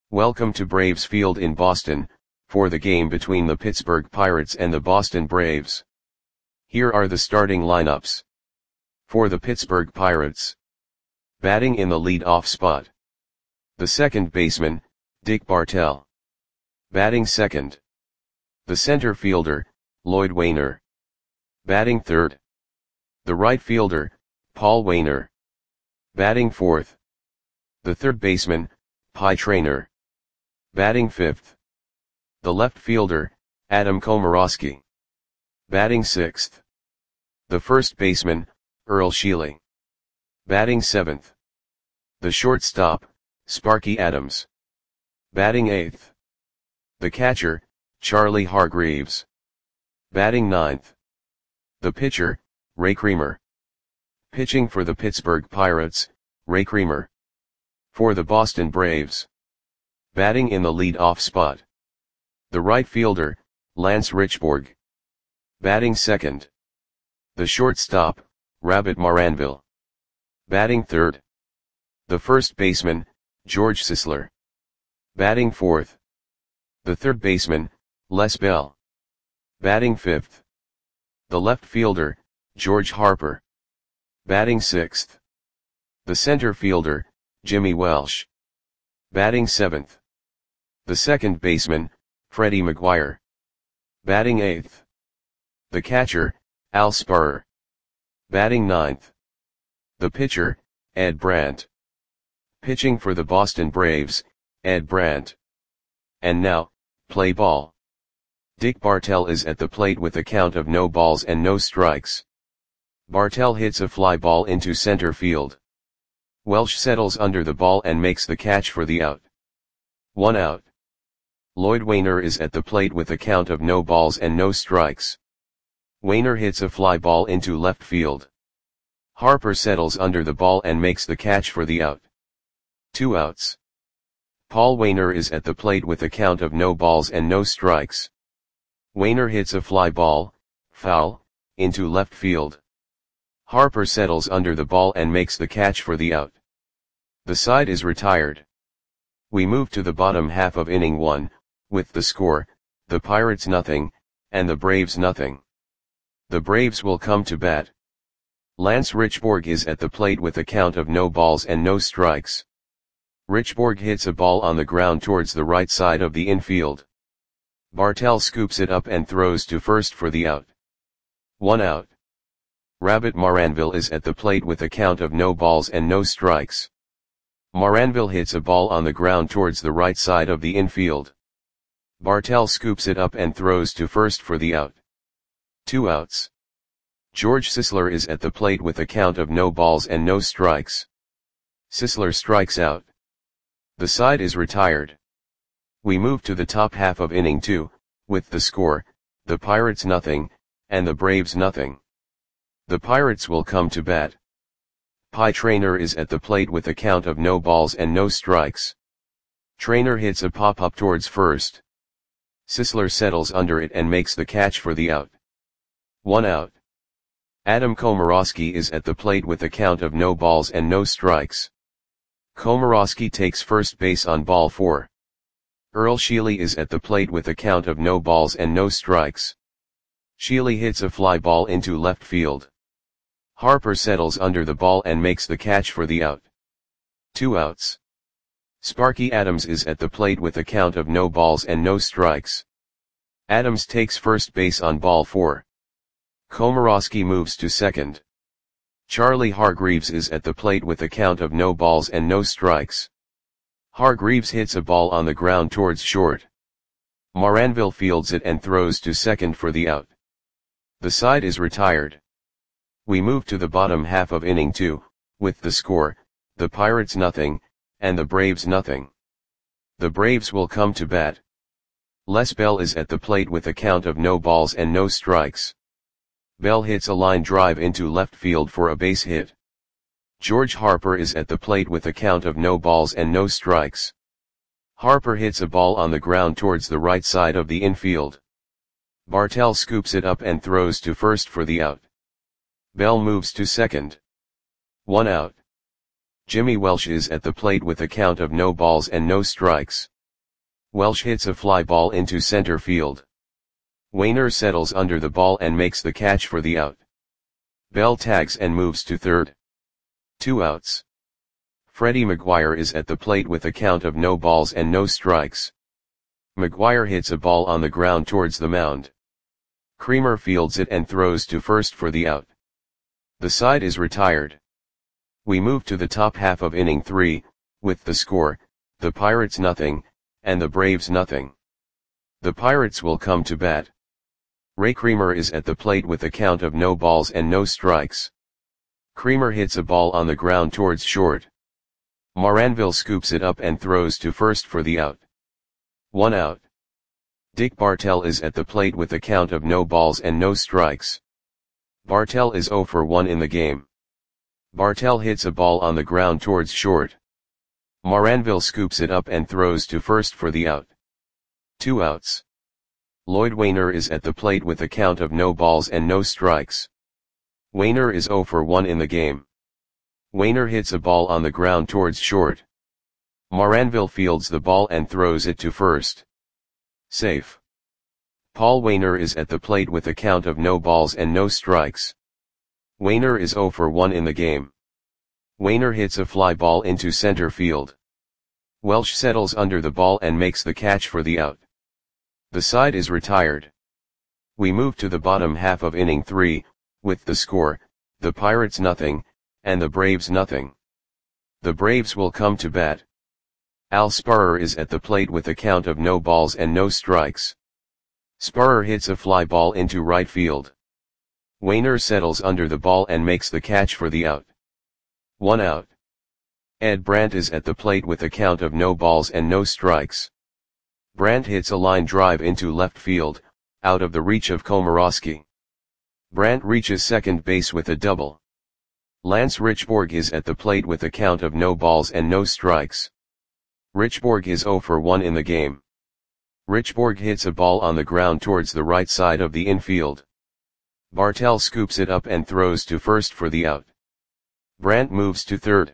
Welcome to Braves Field in Boston, for the game between the Pittsburgh Pirates and the Boston Braves. Here are the starting lineups. For the Pittsburgh Pirates. Batting in the lead-off spot. The second baseman, Dick Bartell. Batting second. The center fielder, Lloyd Waner. Batting third. The right fielder, Paul Waner. Batting fourth. The third baseman, Pie Traynor. Batting fifth. The left fielder, Adam Komoroski. Batting sixth. The first baseman, Earl Sheely. Batting seventh. The shortstop, Sparky Adams. Batting eighth. The catcher, Charlie Hargreaves. Batting ninth. The pitcher, Ray Creamer. Pitching for the Pittsburgh Pirates, Ray Creamer. For the Boston Braves. Batting in the lead-off spot. The right fielder, Lance Richburg. Batting second. The shortstop, Rabbit Maranville. Batting third. The first baseman, George Sisler. Batting fourth. The third baseman, Les Bell. Batting fifth. The left fielder, George Harper. Batting sixth. The center fielder, Jimmy Welsh. Batting seventh. The second baseman, Freddie McGuire. Batting eighth. The catcher, Al Spurrier. Batting ninth. The pitcher, Ed Brandt. Pitching for the Boston Braves, Ed Brandt. And now, play ball. Dick Bartell is at the plate with a count of no balls and no strikes. Bartell hits a fly ball into center field. Welsh settles under the ball and makes the catch for the out. 1 out. Lloyd Waner is at the plate with a count of no balls and no strikes. Waner hits a fly ball into left field. Harper settles under the ball and makes the catch for the out. 2 outs. Paul Waner is at the plate with a count of no balls and no strikes. Waner hits a fly ball, foul, into left field. Harper settles under the ball and makes the catch for the out. The side is retired. We move to the bottom half of inning 1, with the score, the Pirates nothing, and the Braves nothing. The Braves will come to bat. Lance Richburg is at the plate with a count of no balls and no strikes. Richburg hits a ball on the ground towards the right side of the infield. Bartell scoops it up and throws to first for the out. 1 out. Rabbit Maranville is at the plate with a count of no balls and no strikes. Maranville hits a ball on the ground towards the right side of the infield. Bartell scoops it up and throws to first for the out. 2 outs. George Sisler is at the plate with a count of no balls and no strikes. Sisler strikes out. The side is retired. We move to the top half of inning 2, with the score, the Pirates nothing, and the Braves nothing. The Pirates will come to bat. Pie Traynor is at the plate with a count of no balls and no strikes. Traynor hits a pop-up towards first. Sisler settles under it and makes the catch for the out. 1 out. Adam Komoroski is at the plate with a count of no balls and no strikes. Komoroski takes first base on ball 4. Earl Sheely is at the plate with a count of no balls and no strikes. Sheely hits a fly ball into left field. Harper settles under the ball and makes the catch for the out. 2 outs. Sparky Adams is at the plate with a count of no balls and no strikes. Adams takes first base on ball 4. Komoroski moves to second. Charlie Hargreaves is at the plate with a count of no balls and no strikes. Hargreaves hits a ball on the ground towards short. Maranville fields it and throws to second for the out. The side is retired. We move to the bottom half of inning 2, with the score, the Pirates nothing, and the Braves nothing. The Braves will come to bat. Les Bell is at the plate with a count of no balls and no strikes. Bell hits a line drive into left field for a base hit. George Harper is at the plate with a count of no balls and no strikes. Harper hits a ball on the ground towards the right side of the infield. Bartell scoops it up and throws to first for the out. Bell moves to second. 1 out. Jimmy Welsh is at the plate with a count of no balls and no strikes. Welsh hits a fly ball into center field. Wainer settles under the ball and makes the catch for the out. Bell tags and moves to third. 2 outs. Freddie Maguire is at the plate with a count of no balls and no strikes. Maguire hits a ball on the ground towards the mound. Creamer fields it and throws to first for the out. The side is retired. We move to the top half of inning 3, with the score, the Pirates nothing, and the Braves nothing. The Pirates will come to bat. Ray Creamer is at the plate with a count of no balls and no strikes. Creamer hits a ball on the ground towards short. Moranville scoops it up and throws to first for the out. 1 out. Dick Bartell is at the plate with a count of no balls and no strikes. Bartell is 0 for 1 in the game. Bartell hits a ball on the ground towards short. Moranville scoops it up and throws to first for the out. 2 outs. Lloyd Wainer is at the plate with a count of no balls and no strikes. Wainer is 0 for 1 in the game. Wainer hits a ball on the ground towards short. Moranville fields the ball and throws it to first. Safe. Paul Wainer is at the plate with a count of no balls and no strikes. Wainer is 0 for 1 in the game. Wainer hits a fly ball into center field. Welsh settles under the ball and makes the catch for the out. The side is retired. We move to the bottom half of inning 3, with the score, the Pirates nothing, and the Braves nothing. The Braves will come to bat. Al Sparrer is at the plate with a count of no balls and no strikes. Sparrer hits a fly ball into right field. Wainer settles under the ball and makes the catch for the out. 1 out. Ed Brandt is at the plate with a count of no balls and no strikes. Brandt hits a line drive into left field, out of the reach of Komorowski. Brandt reaches second base with a double. Lance Richborg is at the plate with a count of no balls and no strikes. Richborg is 0 for 1 in the game. Richborg hits a ball on the ground towards the right side of the infield. Bartell scoops it up and throws to first for the out. Brandt moves to third.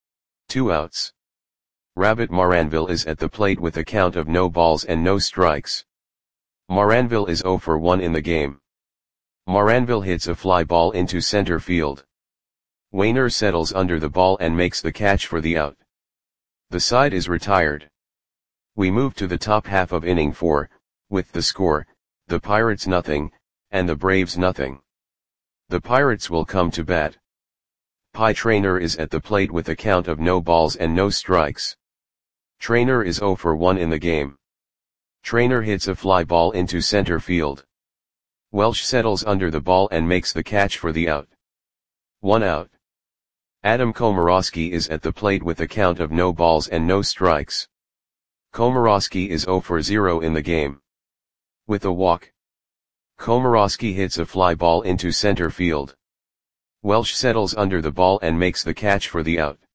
2 outs. Rabbit Moranville is at the plate with a count of no balls and no strikes. Moranville is 0 for 1 in the game. Moranville hits a fly ball into center field. Wainer settles under the ball and makes the catch for the out. The side is retired. We move to the top half of inning 4, with the score, the Pirates nothing, and the Braves nothing. The Pirates will come to bat. Pie Traynor is at the plate with a count of no balls and no strikes. Traynor is 0 for 1 in the game. Traynor hits a fly ball into center field. Welsh settles under the ball and makes the catch for the out. 1 out. Adam Komorowski is at the plate with a count of no balls and no strikes. Komorowski is 0 for 0 in the game. With a walk. Komorowski hits a fly ball into center field. Welsh settles under the ball and makes the catch for the out.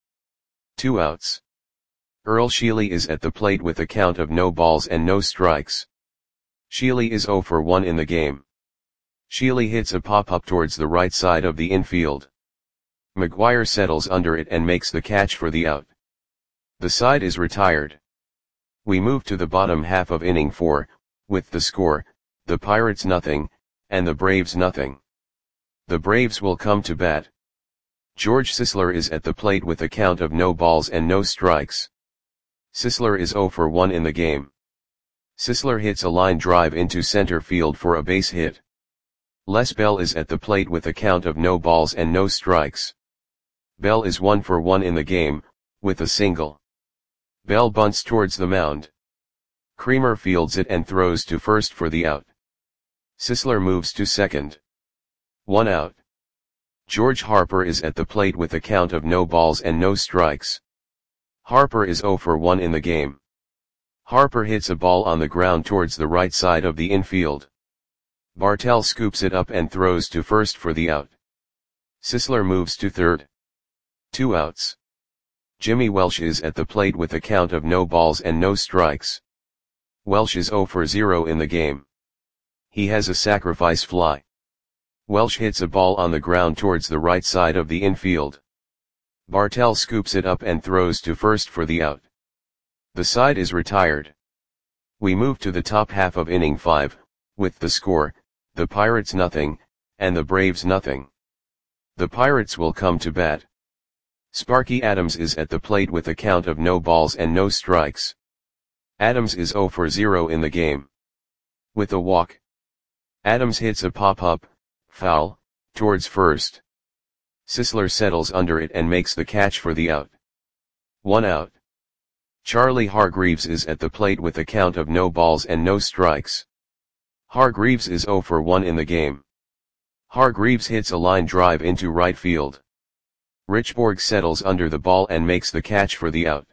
2 outs. Earl Sheely is at the plate with a count of no balls and no strikes. Sheely is 0 for 1 in the game. Sheely hits a pop-up towards the right side of the infield. Maguire settles under it and makes the catch for the out. The side is retired. We move to the bottom half of inning 4, with the score, the Pirates nothing, and the Braves nothing. The Braves will come to bat. George Sisler is at the plate with a count of no balls and no strikes. Sisler is 0 for 1 in the game. Sisler hits a line drive into center field for a base hit. Les Bell is at the plate with a count of no balls and no strikes. Bell is 1 for 1 in the game, with a single. Bell bunts towards the mound. Creamer fields it and throws to first for the out. Sisler moves to second. 1 out. George Harper is at the plate with a count of no balls and no strikes. Harper is 0 for 1 in the game. Harper hits a ball on the ground towards the right side of the infield. Bartell scoops it up and throws to first for the out. Sisler moves to third. 2 outs. Jimmy Welsh is at the plate with a count of no balls and no strikes. Welsh is 0 for 0 in the game. He has a sacrifice fly. Welsh hits a ball on the ground towards the right side of the infield. Bartell scoops it up and throws to first for the out. The side is retired. We move to the top half of inning 5, with the score, the Pirates nothing, and the Braves nothing. The Pirates will come to bat. Sparky Adams is at the plate with a count of no balls and no strikes. Adams is 0 for 0 in the game. With a walk, Adams hits a pop-up, foul, towards first. Sisler settles under it and makes the catch for the out. 1 out. Charlie Hargreaves is at the plate with a count of no balls and no strikes. Hargreaves is 0 for 1 in the game. Hargreaves hits a line drive into right field. Richborg settles under the ball and makes the catch for the out.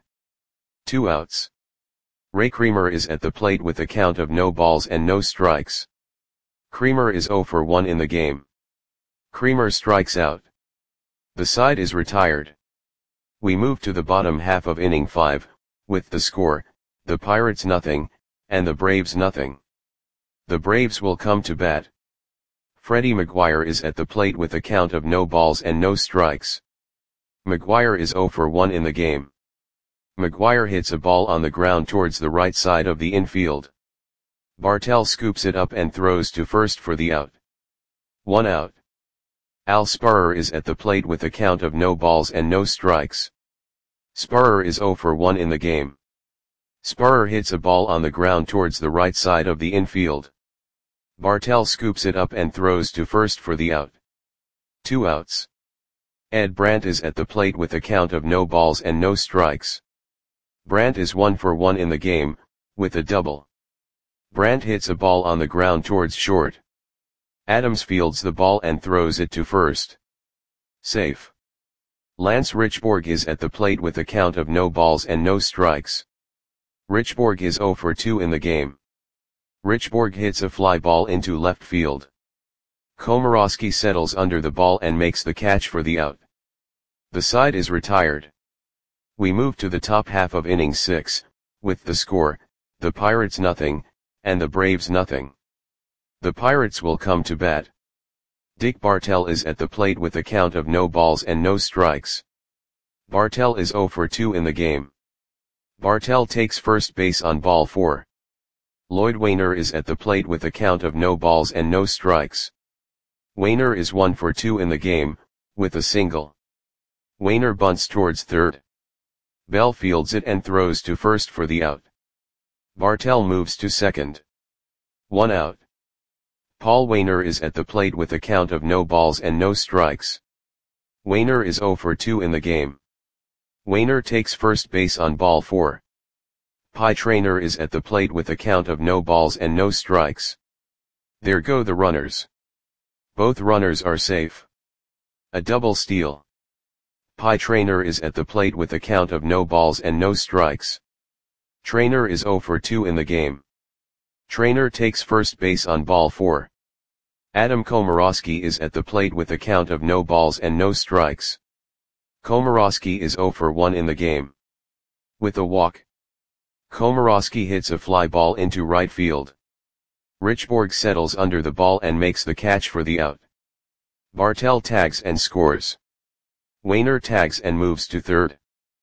2 outs. Ray Creamer is at the plate with a count of no balls and no strikes. Creamer is 0 for 1 in the game. Creamer strikes out. The side is retired. We move to the bottom half of inning 5, with the score, the Pirates nothing, and the Braves nothing. The Braves will come to bat. Freddie McGuire is at the plate with a count of no balls and no strikes. McGuire is 0 for 1 in the game. McGuire hits a ball on the ground towards the right side of the infield. Bartell scoops it up and throws to first for the out. 1 out. Al Sparrer is at the plate with a count of no balls and no strikes. Sparrer is 0 for 1 in the game. Sparrer hits a ball on the ground towards the right side of the infield. Bartell scoops it up and throws to first for the out. 2 outs. Ed Brandt is at the plate with a count of no balls and no strikes. Brandt is 1 for 1 in the game, with a double. Brandt hits a ball on the ground towards short. Adams fields the ball and throws it to first. Safe. Lance Richborg is at the plate with a count of no balls and no strikes. Richborg is 0 for 2 in the game. Richborg hits a fly ball into left field. Komorowski settles under the ball and makes the catch for the out. The side is retired. We move to the top half of inning 6, with the score, the Pirates nothing, and the Braves nothing. The Pirates will come to bat. Dick Bartell is at the plate with a count of no balls and no strikes. Bartell is 0 for 2 in the game. Bartell takes first base on ball 4. Lloyd Wainer is at the plate with a count of no balls and no strikes. Wainer is 1 for 2 in the game, with a single. Wainer bunts towards third. Bell fields it and throws to first for the out. Bartell moves to second. 1 out. Paul Wainer is at the plate with a count of no balls and no strikes. Wainer is 0 for 2 in the game. Wainer takes first base on ball 4. Pie Traynor is at the plate with a count of no balls and no strikes. There go the runners. Both runners are safe. A double steal. Pie Traynor is at the plate with a count of no balls and no strikes. Traynor is 0 for 2 in the game. Traynor takes first base on ball 4. Adam Komorowski is at the plate with a count of no balls and no strikes. Komorowski is 0 for 1 in the game. With a walk, Komorowski hits a fly ball into right field. Richborg settles under the ball and makes the catch for the out. Bartell tags and scores. Wainer tags and moves to third.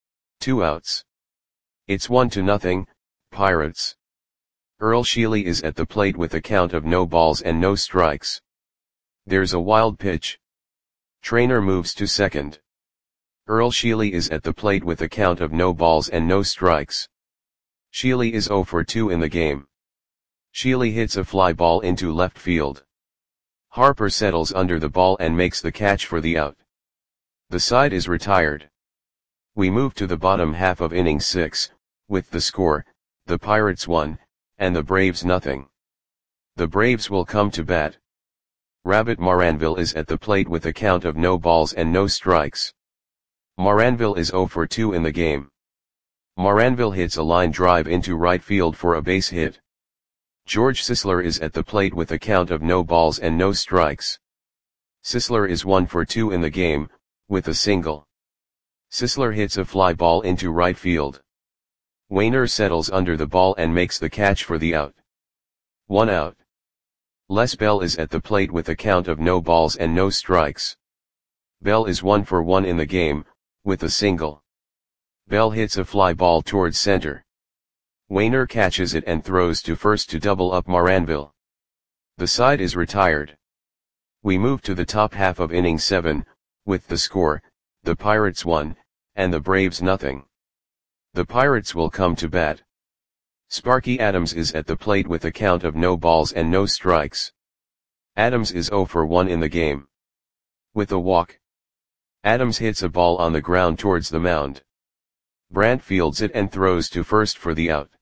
2 outs. It's 1-0, Pirates. Earl Sheely is at the plate with a count of no balls and no strikes. There's a wild pitch. Traynor moves to second. Earl Sheely is at the plate with a count of no balls and no strikes. Sheely is 0 for 2 in the game. Sheely hits a fly ball into left field. Harper settles under the ball and makes the catch for the out. The side is retired. We move to the bottom half of inning 6, with the score, the Pirates 1, and the Braves nothing. The Braves will come to bat. Rabbit Maranville is at the plate with a count of no balls and no strikes. Maranville is 0 for 2 in the game. Maranville hits a line drive into right field for a base hit. George Sisler is at the plate with a count of no balls and no strikes. Sisler is 1 for 2 in the game, with a single. Sisler hits a fly ball into right field. Wainer settles under the ball and makes the catch for the out. 1 out. Les Bell is at the plate with a count of no balls and no strikes. Bell is 1 for 1 in the game, with a single. Bell hits a fly ball towards center. Wayner catches it and throws to first to double up Moranville. The side is retired. We move to the top half of inning 7, with the score, the Pirates 1, and the Braves nothing. The Pirates will come to bat. Sparky Adams is at the plate with a count of no balls and no strikes. Adams is 0 for 1 in the game. With a walk, Adams hits a ball on the ground towards the mound. Brandt fields it and throws to first for the out.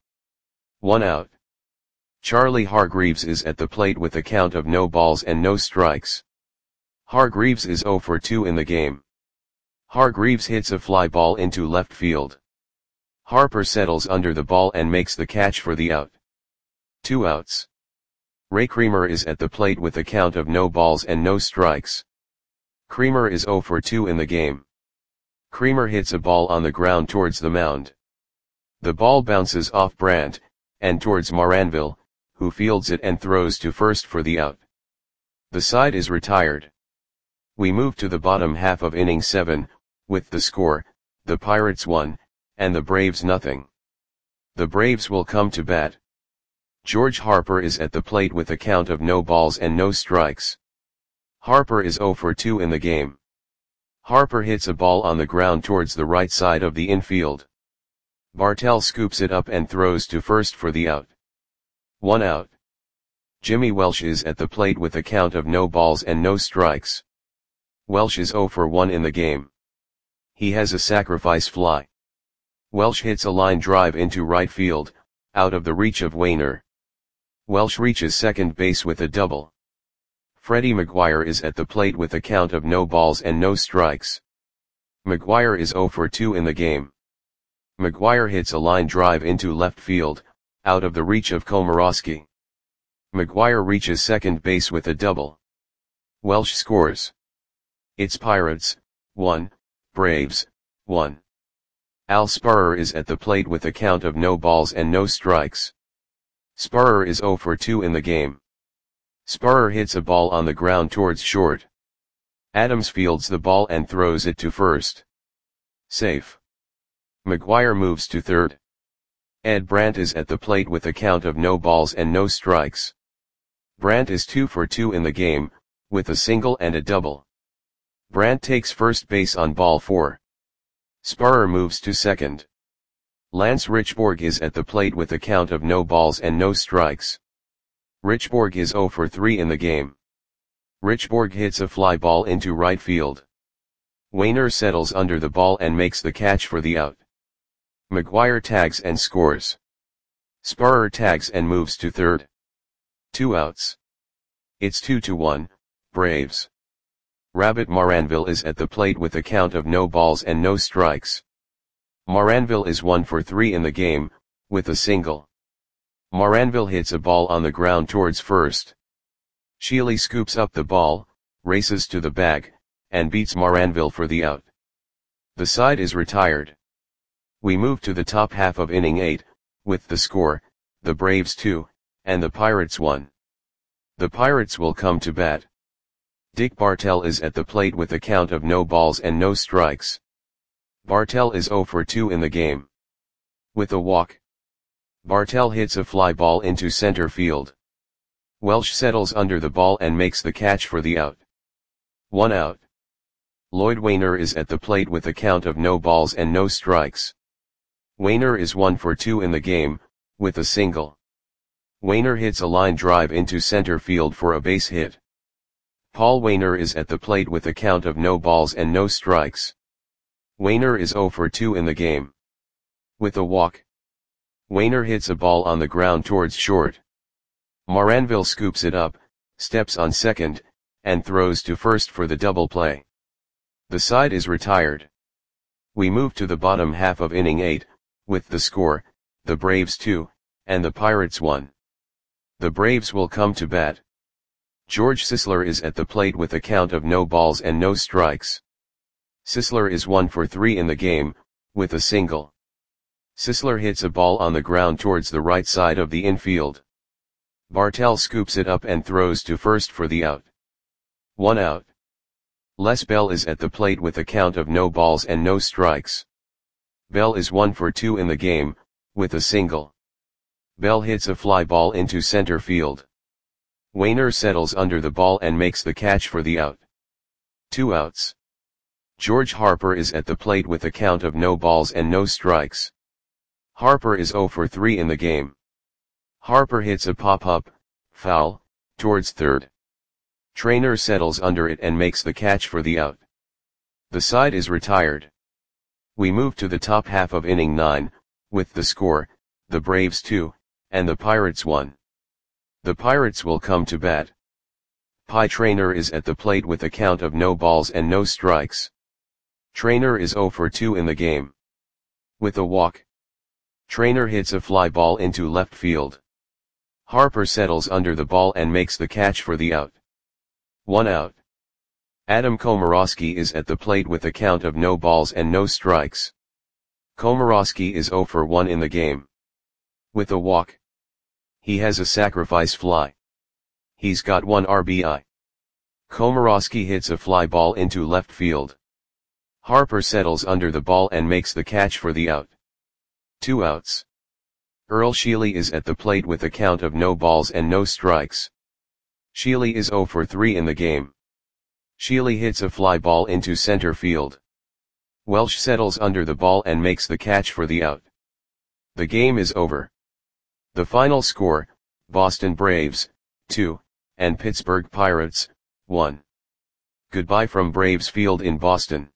1 out. Charlie Hargreaves is at the plate with a count of no balls and no strikes. Hargreaves is 0 for 2 in the game. Hargreaves hits a fly ball into left field. Harper settles under the ball and makes the catch for the out. 2 outs. Ray Creamer is at the plate with a count of no balls and no strikes. Creamer is 0 for 2 in the game. Creamer hits a ball on the ground towards the mound. The ball bounces off Brandt, and towards Moranville, who fields it and throws to first for the out. The side is retired. We move to the bottom half of inning 7, with the score, the Pirates 1, and the Braves nothing. The Braves will come to bat. George Harper is at the plate with a count of no balls and no strikes. Harper is 0 for 2 in the game. Harper hits a ball on the ground towards the right side of the infield. Bartell scoops it up and throws to first for the out. 1 out. Jimmy Welsh is at the plate with a count of no balls and no strikes. Welsh is 0 for 1 in the game. He has a sacrifice fly. Welsh hits a line drive into right field, out of the reach of Wayner. Welsh reaches second base with a double. Freddie McGuire is at the plate with a count of no balls and no strikes. McGuire is 0 for 2 in the game. McGuire hits a line drive into left field, out of the reach of Komorowski. McGuire reaches second base with a double. Welsh scores. It's Pirates, 1, Braves, 1. Al Spurrier is at the plate with a count of no balls and no strikes. Spurrier is 0 for 2 in the game. Spurrier hits a ball on the ground towards short. Adams fields the ball and throws it to first. Safe. McGuire moves to third. Ed Brandt is at the plate with a count of no balls and no strikes. Brandt is 2 for 2 in the game, with a single and a double. Brandt takes first base on ball 4. Spurrier moves to second. Lance Richborg is at the plate with a count of no balls and no strikes. Richborg is 0 for 3 in the game. Richborg hits a fly ball into right field. Wayner settles under the ball and makes the catch for the out. McGuire tags and scores. Spurrier tags and moves to third. 2 outs. It's 2-1, Braves. Rabbit Moranville is at the plate with a count of no balls and no strikes. Moranville is 1 for 3 in the game, with a single. Moranville hits a ball on the ground towards first. Shealy scoops up the ball, races to the bag, and beats Moranville for the out. The side is retired. We move to the top half of inning 8, with the score, the Braves 2, and the Pirates 1. The Pirates will come to bat. Dick Bartell is at the plate with a count of no balls and no strikes. Bartell is 0 for 2 in the game. With a walk, Bartell hits a fly ball into center field. Welsh settles under the ball and makes the catch for the out. 1 out. Lloyd Wayner is at the plate with a count of no balls and no strikes. Wayner is 1 for 2 in the game, with a single. Wayner hits a line drive into center field for a base hit. Paul Wayner is at the plate with a count of no balls and no strikes. Wayner is 0 for 2 in the game. With a walk, Wayner hits a ball on the ground towards short. Moranville scoops it up, steps on second, and throws to first for the double play. The side is retired. We move to the bottom half of inning 8, with the score, the Braves 2, and the Pirates 1. The Braves will come to bat. George Sisler is at the plate with a count of no balls and no strikes. Sisler is 1 for 3 in the game, with a single. Sisler hits a ball on the ground towards the right side of the infield. Bartell scoops it up and throws to first for the out. 1 out. Les Bell is at the plate with a count of no balls and no strikes. Bell is 1 for 2 in the game, with a single. Bell hits a fly ball into center field. Wainer settles under the ball and makes the catch for the out. 2 outs. George Harper is at the plate with a count of no balls and no strikes. Harper is 0 for 3 in the game. Harper hits a pop-up, foul, towards third. Trainer settles under it and makes the catch for the out. The side is retired. We move to the top half of inning 9, with the score, the Braves 2, and the Pirates 1. The Pirates will come to bat. Pie Trainer is at the plate with a count of no balls and no strikes. Trainer is 0 for 2 in the game. With a walk. Trainer hits a fly ball into left field. Harper settles under the ball and makes the catch for the out. 1 out. Adam Komorowski is at the plate with a count of no balls and no strikes. Komorowski is 0 for 1 in the game. With a walk. He has a sacrifice fly. He's got 1 RBI. Komorowski hits a fly ball into left field. Harper settles under the ball and makes the catch for the out. 2 outs. Earl Sheely is at the plate with a count of no balls and no strikes. Sheely is 0 for 3 in the game. Sheely hits a fly ball into center field. Welsh settles under the ball and makes the catch for the out. The game is over. The final score, Boston Braves, 2, and Pittsburgh Pirates, 1. Goodbye from Braves Field in Boston.